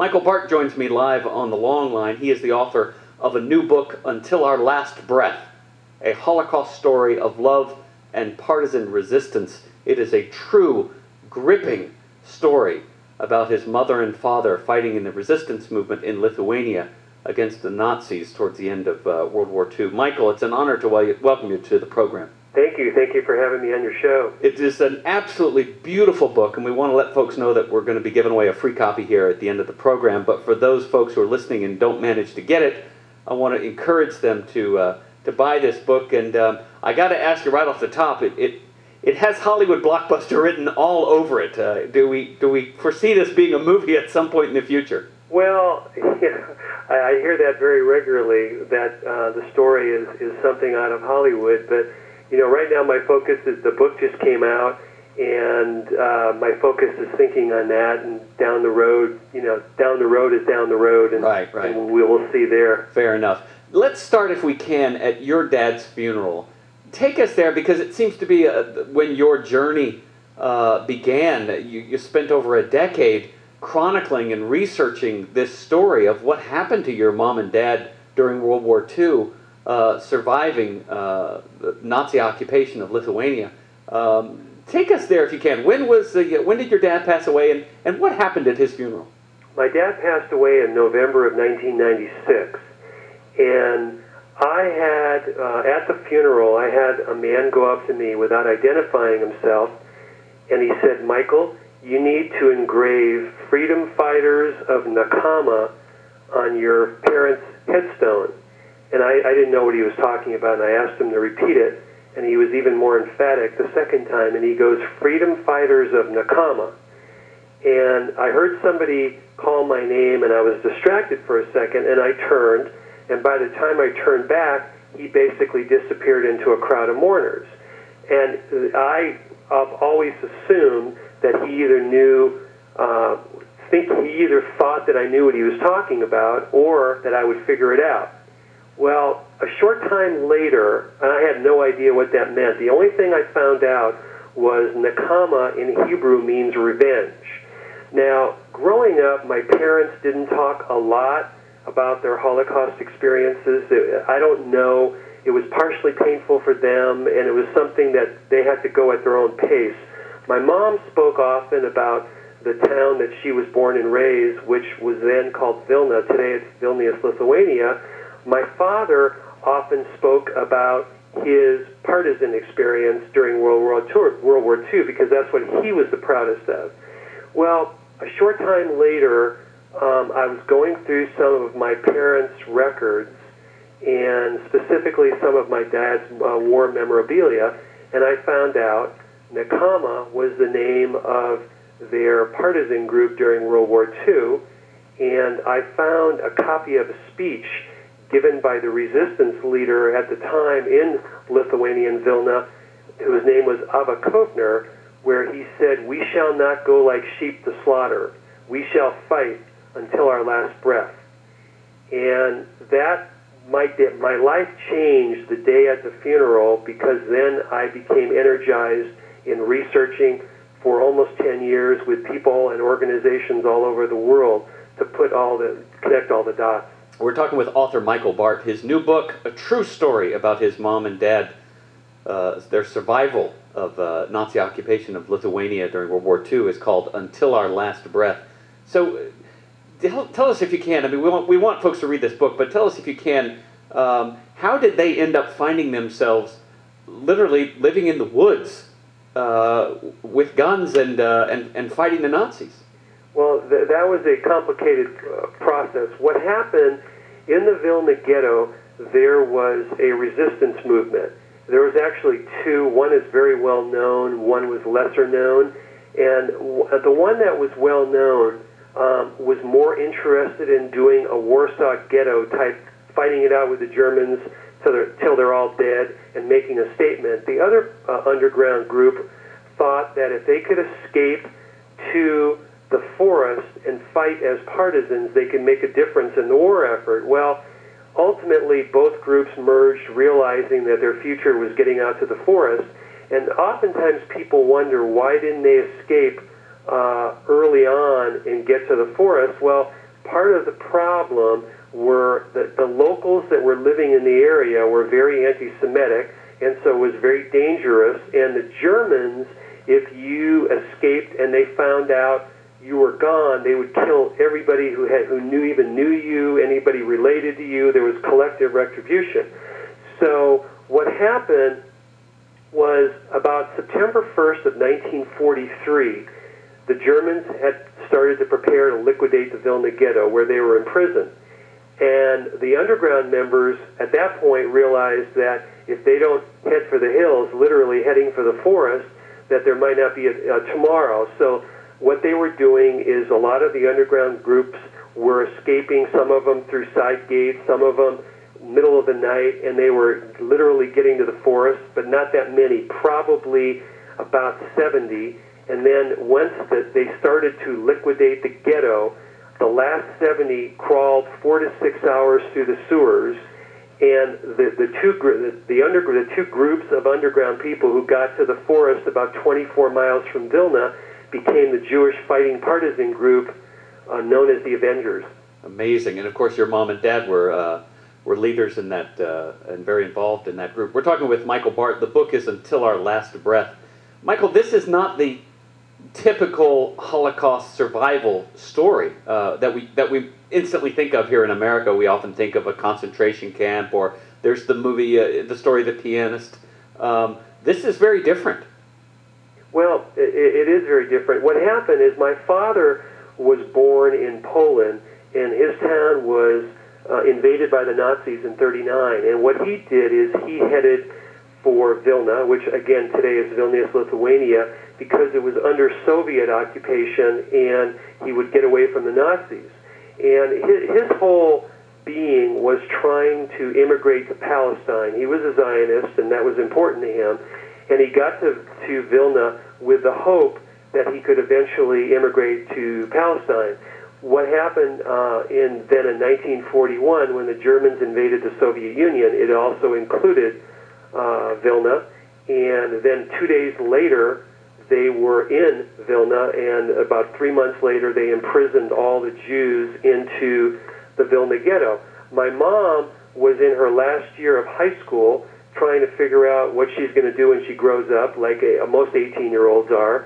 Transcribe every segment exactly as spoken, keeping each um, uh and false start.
Michael Bart joins me live on the long line. He is the author of a new book, Until Our Last Breath, a Holocaust story of love and partisan resistance. It is a true, gripping story about his mother and father fighting in the resistance movement in Lithuania against the Nazis towards the end of uh, World War Two. Michael, it's an honor to wel welcome you to the program. Thank you. Thank you for having me on your show. It is an absolutely beautiful book, and we want to let folks know that we're going to be giving away a free copy here at the end of the program. But for those folks who are listening and don't manage to get it, I want to encourage them to uh, to buy this book. And um, I got to ask you right off the top, it, it it has Hollywood blockbuster written all over it. Uh, do we do we foresee this being a movie at some point in the future? Well, yeah, I, I hear that very regularly, that uh, the story is, is something out of Hollywood. But, you know, right now my focus is the book just came out, and uh, my focus is thinking on that, and down the road, you know, down the road is down the road, and, right, right. and we will see there. Fair enough. Let's start, if we can, at your dad's funeral. Take us there, because it seems to be a, when your journey uh, began. You, you spent over a decade chronicling and researching this story of what happened to your mom and dad during World War Two, uh, surviving uh, the Nazi occupation of Lithuania. Um, take us there if you can. When was the, when did your dad pass away, and, and what happened at his funeral? My dad passed away in November of nineteen ninety-six, and I had, uh, at the funeral, I had a man go up to me without identifying himself, and he said, "Michael, you need to engrave Freedom Fighters of Nakama on your parents' headstone." And I, I didn't know what he was talking about, and I asked him to repeat it, and he was even more emphatic the second time, and he goes, "Freedom Fighters of Nakama." And I heard somebody call my name, and I was distracted for a second, and I turned, and by the time I turned back, he basically disappeared into a crowd of mourners. And I, I've always assumed that he either knew, uh, think he either thought that I knew what he was talking about, or that I would figure it out. Well, a short time later, and I had no idea what that meant. The only thing I found out was Nakama in Hebrew means revenge. Now, growing up, my parents didn't talk a lot about their Holocaust experiences. I don't know. It was partially painful for them, and it was something that they had to go at their own pace. My mom spoke often about the town that she was born and raised, which was then called Vilna. Today it's Vilnius, Lithuania. My father often spoke about his partisan experience during World War Two, World War Two, because that's what he was the proudest of. Well, a short time later, um, I was going through some of my parents' records, and specifically some of my dad's uh, war memorabilia, and I found out Nakama was the name of their partisan group during World War Two, and I found a copy of a speech given by the resistance leader at the time in Lithuanian Vilna, whose name was Abba Kovner, where he said, "We shall not go like sheep to slaughter. We shall fight until our last breath." And that My, my life changed the day at the funeral, because then I became energized in researching for almost ten years with people and organizations all over the world to put all the, connect all the dots. We're talking with author Michael Bart. His new book, a true story about his mom and dad, uh, their survival of uh, Nazi occupation of Lithuania during World War Two, is called Until Our Last Breath. So tell, tell us if you can, I mean, we want, we want folks to read this book, but tell us if you can, um, how did they end up finding themselves literally living in the woods uh, with guns and, uh, and, and fighting the Nazis? Well, th that was a complicated uh, process. What happened in the Vilna ghetto, there was a resistance movement. There was actually two. One is very well known, one was lesser known. And w the one that was well known um, was more interested in doing a Warsaw ghetto type, fighting it out with the Germans till they're, till they're all dead and making a statement. The other uh, underground group thought that if they could escape to the forest and fight as partisans, they could make a difference in the war effort. Well, ultimately, both groups merged, realizing that their future was getting out to the forest. And oftentimes people wonder, why didn't they escape uh, early on and get to the forest? Well, part of the problem were that the locals that were living in the area were very anti-Semitic, and so it was very dangerous. And the Germans, if you escaped and they found out you were gone, they would kill everybody who had who knew even knew you, anybody related to you. There was collective retribution. So what happened was about September first of nineteen forty-three, the Germans had started to prepare to liquidate the Vilna Ghetto, where they were imprisoned. And the underground members at that point realized that if they don't head for the hills, literally heading for the forest, that there might not be a, a tomorrow. So what they were doing is a lot of the underground groups were escaping, some of them through side gates, some of them middle of the night, and they were literally getting to the forest, but not that many, probably about seventy. And then once that they started to liquidate the ghetto, the last seventy crawled four to six hours through the sewers, and the the two the, the under the two groups of underground people who got to the forest about twenty-four miles from Vilna became the Jewish fighting partisan group uh, known as the Avengers. Amazing, and of course your mom and dad were uh, were leaders in that uh, and very involved in that group. We're talking with Michael Bart. The book is Until Our Last Breath. Michael, this is not the typical Holocaust survival story uh, that we that we instantly think of here in America. We often think of a concentration camp, or there's the movie, uh, the story of the pianist. Um, this is very different. Well, it, it is very different. What happened is my father was born in Poland, and his town was uh, invaded by the Nazis in thirty-nine. And what he did is he headed for Vilna, which again today is Vilnius, Lithuania, because it was under Soviet occupation, and he would get away from the Nazis. And his, his whole being was trying to immigrate to Palestine. He was a Zionist, and that was important to him. And he got to, to Vilna with the hope that he could eventually immigrate to Palestine. What happened uh, in then in nineteen forty-one, when the Germans invaded the Soviet Union, it also included uh, Vilna. And then two days later, they were in Vilna, and about three months later, they imprisoned all the Jews into the Vilna Ghetto. My mom was in her last year of high school trying to figure out what she's going to do when she grows up, like a, most eighteen-year-olds are.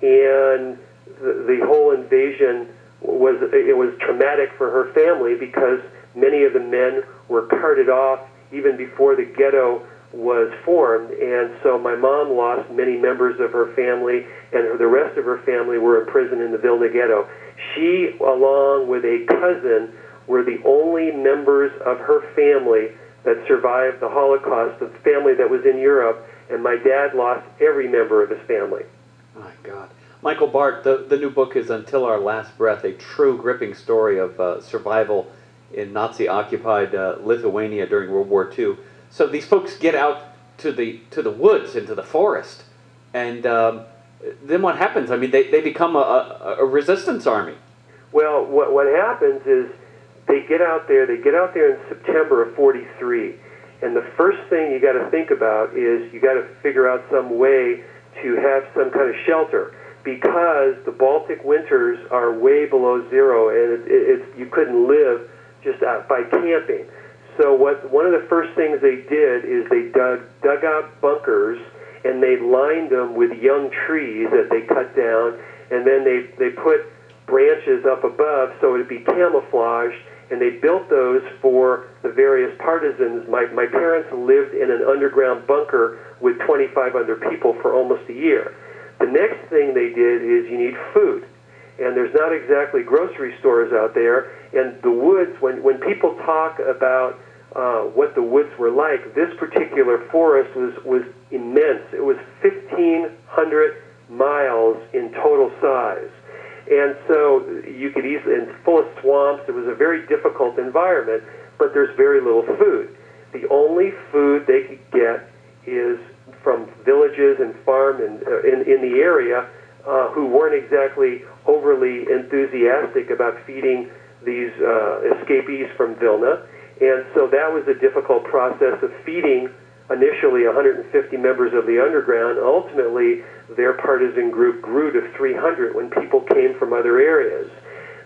And the, the whole invasion was, it was traumatic for her family because many of the men were carted off even before the ghetto was formed, and so my mom lost many members of her family, and the rest of her family were imprisoned in the Vilna Ghetto. She, along with a cousin, were the only members of her family that survived the Holocaust, the family that was in Europe, and my dad lost every member of his family. My God. Michael Bart, the, the new book is Until Our Last Breath, a true gripping story of uh, survival in Nazi-occupied uh, Lithuania during World War Two. So these folks get out to the to the woods, into the forest, and um, then what happens? I mean, they, they become a, a, a resistance army. Well, what what happens is they get out there. They get out there in September of forty-three, and the first thing you got to think about is you got to figure out some way to have some kind of shelter, because the Baltic winters are way below zero, and it, it, it's you couldn't live just out by camping. So what one of the first things they did is they dug dug out bunkers, and they lined them with young trees that they cut down, and then they, they put branches up above so it would be camouflaged, and they built those for the various partisans. My, my parents lived in an underground bunker with twenty-five other people for almost a year. The next thing they did is you need food, and there's not exactly grocery stores out there, and the woods, when, when people talk about Uh, what the woods were like, this particular forest was, was immense. It was fifteen hundred miles in total size. And so you could easily, and full of swamps, it was a very difficult environment, but there's very little food. The only food they could get is from villages and farm and, uh, in, in the area uh, who weren't exactly overly enthusiastic about feeding these uh, escapees from Vilna. And so that was a difficult process of feeding initially one hundred fifty members of the underground. Ultimately, their partisan group grew to three hundred when people came from other areas.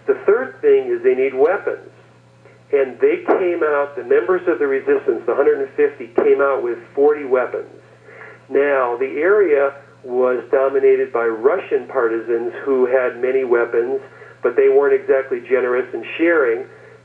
The third thing is they need weapons. And they came out, the members of the resistance, the one hundred fifty, came out with forty weapons. Now, the area was dominated by Russian partisans who had many weapons, but they weren't exactly generous in sharing.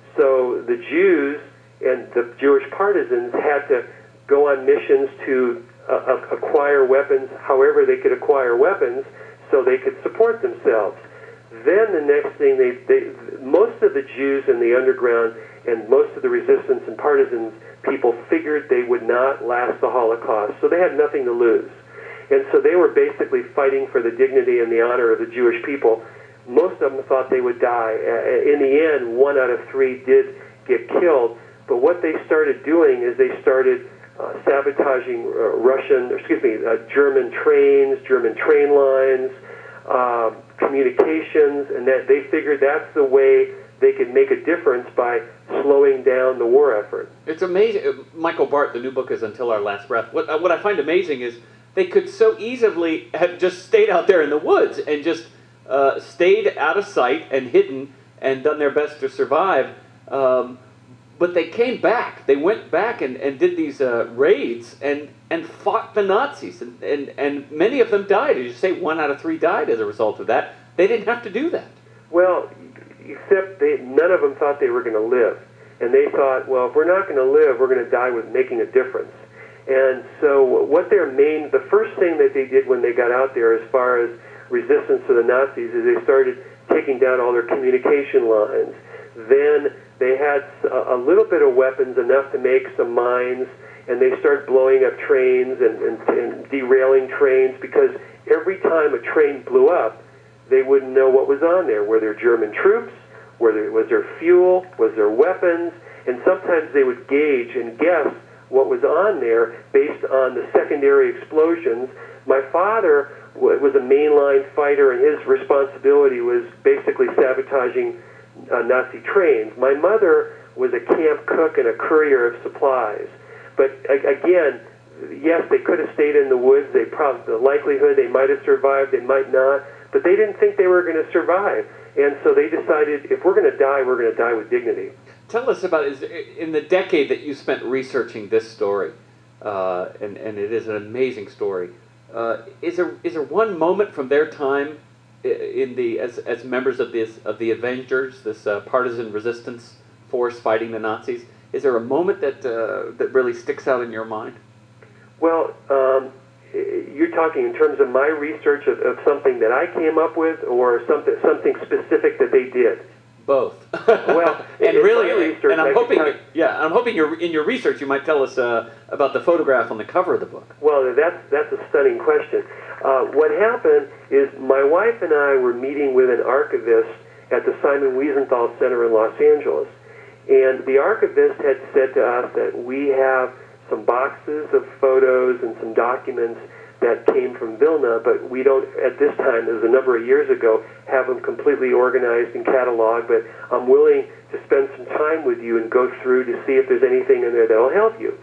So the Jews and the Jewish partisans had to go on missions to uh, acquire weapons however they could acquire weapons so they could support themselves. Then the next thing, they, they most of the Jews in the underground and most of the resistance and partisans people figured they would not last the Holocaust, so they had nothing to lose. And so they were basically fighting for the dignity and the honor of the Jewish people. Most of them thought they would die. In the end, one out of three did get killed. But what they started doing is they started uh, sabotaging uh, Russian, or excuse me, uh, German trains, German train lines, uh, communications, and that they figured that's the way they could make a difference by slowing down the war effort. It's amazing. Michael Bart, the new book is Until Our Last Breath. What, what I find amazing is they could so easily have just stayed out there in the woods and just uh, stayed out of sight and hidden and done their best to survive. Um, but they came back. They went back and, and did these uh, raids and, and fought the Nazis. And, and, and many of them died. As you say, one out of three died as a result of that. They didn't have to do that. Well, except they, none of them thought they were going to live. And they thought, well, if we're not going to live, we're going to die with making a difference. And so what their main, the first thing that they did when they got out there as far as resistance to the Nazis is they started taking down all their communication lines. Then they had a, a little bit of weapons, enough to make some mines, and they started blowing up trains and, and, and derailing trains, because every time a train blew up, they wouldn't know what was on there. Were there German troops? Were there, was there fuel? Was there weapons? And sometimes they would gauge and guess what was on there based on the secondary explosions. My father w- was a mainline fighter, and his responsibility was basically sabotaging uh, Nazi trains. My mother was a camp cook and a courier of supplies. But a- again, yes, they could have stayed in the woods. They probably, the likelihood they might have survived, they might not. But they didn't think they were going to survive. And so they decided, if we're going to die, we're going to die with dignity. Tell us about, is in the decade that you spent researching this story, uh, and, and it is an amazing story, uh, is there is there one moment from their time in the as as members of this of the Avengers, this uh, partisan resistance force fighting the Nazis, is there a moment that uh, that really sticks out in your mind? Well, um, you're talking in terms of my research of, of something that I came up with, or something something specific that they did? Both. Well, and really, research, and I'm I hoping, talk, yeah, I'm hoping you're, in your research you might tell us uh, about the photograph on the cover of the book. Well, that's that's a stunning question. Uh, what happened is my wife and I were meeting with an archivist at the Simon Wiesenthal Center in Los Angeles, and the archivist had said to us that we have some boxes of photos and some documents that came from Vilna, but we don't, at this time, it was a number of years ago, have them completely organized and cataloged, but I'm willing to spend some time with you and go through to see if there's anything in there that will help you.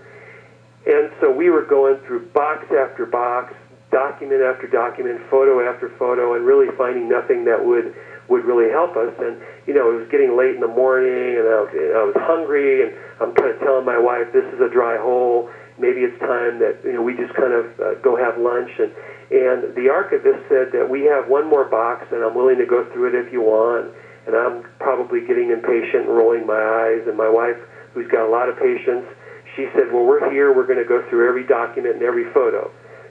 And so we were going through box after box, document after document, photo after photo, and really finding nothing that would would really help us. And, you know, it was getting late in the morning, and I was, I was hungry, and I'm kind of telling my wife, this is a dry hole. Maybe it's time that, you know, we just kind of uh, go have lunch. And, and the archivist said that we have one more box, and I'm willing to go through it if you want. And I'm probably getting impatient and rolling my eyes. And my wife, who's got a lot of patience, she said, well, we're here. We're going to go through every document and every photo.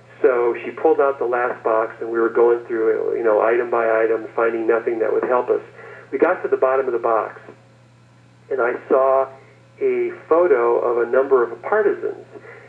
So she pulled out the last box, and we were going through, you know, item by item, finding nothing that would help us. We got to the bottom of the box, and I saw a photo of a number of partisans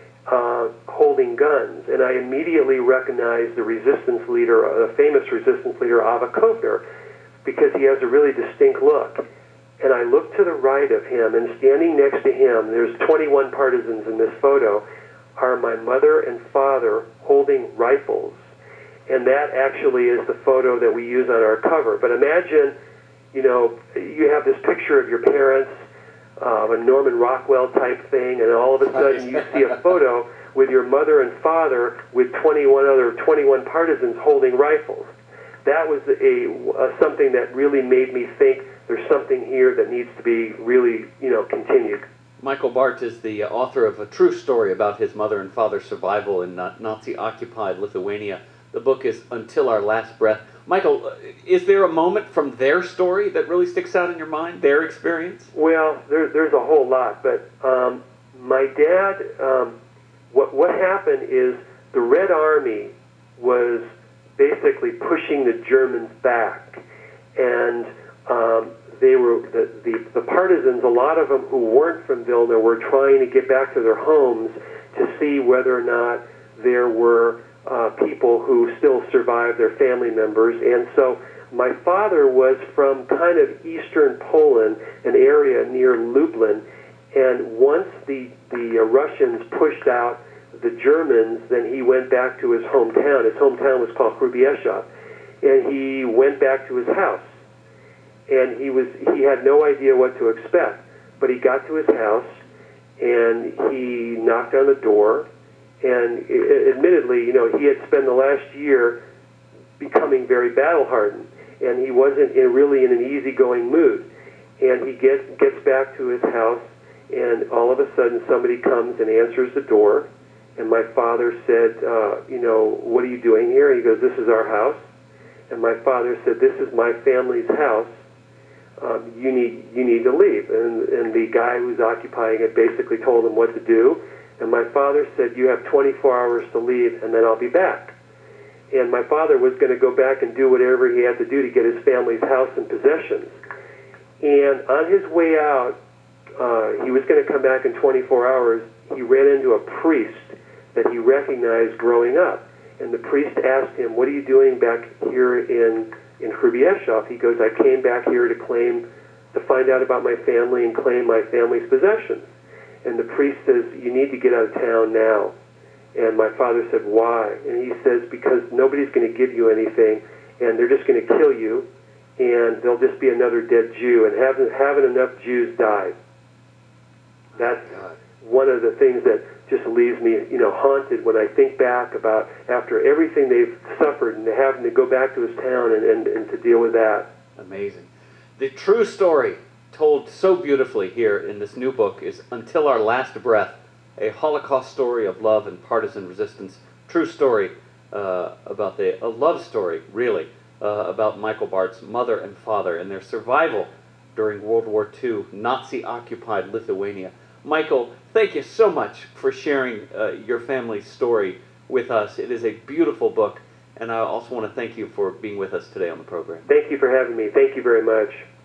uh, holding guns, and I immediately recognized the resistance leader, the famous resistance leader, Ava Kovner, because he has a really distinct look. And I looked to the right of him, and standing next to him, there's twenty-one partisans in this photo, are my mother and father holding rifles. And that actually is the photo that we use on our cover. But imagine, you know, you have this picture of your parents, uh, a Norman Rockwell type thing, and all of a sudden you see a photo with your mother and father with twenty-one other twenty-one partisans holding rifles. That was a, a something that really made me think there's something here that needs to be really, you know, continued. Michael Bart is the author of a true story about his mother and father's survival in Nazi-occupied Lithuania. The book is Until Our Last Breath. Michael, is there a moment from their story that really sticks out in your mind, their experience? Well, there, there's a whole lot, but um, my dad, um, what, what happened is the Red Army was basically pushing the Germans back, and um, they were the, the, the partisans, a lot of them who weren't from Vilna, were trying to get back to their homes to see whether or not there were uh, people who still survived, their family members. And so my father was from kind of eastern Poland, an area near Lublin, and once the, the uh, Russians pushed out the Germans, then he went back to his hometown. His hometown was called Hrubieszów, and he went back to his house. And he was he had no idea what to expect, but he got to his house and he knocked on the door, and admittedly, you know, he had spent the last year becoming very battle hardened, and he wasn't in, really in an easygoing mood. And he gets gets back to his house, and all of a sudden somebody comes and answers the door, and my father said, uh, you know, what are you doing here? And he goes, this is our house. And my father said, this is my family's house. Um, you need you need to leave. And, and the guy who's occupying it basically told him what to do. And my father said, you have twenty-four hours to leave, and then I'll be back. And my father was going to go back and do whatever he had to do to get his family's house and possessions. And on his way out, uh, he was going to come back in twenty-four hours. He ran into a priest that he recognized growing up. And the priest asked him, what are you doing back here in in Hrubieszów? He goes, I came back here to claim, to find out about my family and claim my family's possessions. And the priest says, you need to get out of town now. And my father said, why? And he says, because nobody's going to give you anything, and they're just going to kill you, and there'll just be another dead Jew. And haven't, haven't enough Jews died. That's one of the things that just leaves me, you know, haunted when I think back about after everything they've suffered and having to go back to his town and, and, and to deal with that. Amazing. The true story told so beautifully here in this new book is Until Our Last Breath, a Holocaust story of love and partisan resistance. True story uh, about the, a love story, really, uh, about Michael Bart's mother and father and their survival during World War Two, Nazi-occupied Lithuania. Michael, thank you so much for sharing uh, your family's story with us. It is a beautiful book, and I also want to thank you for being with us today on the program. Thank you for having me. Thank you very much.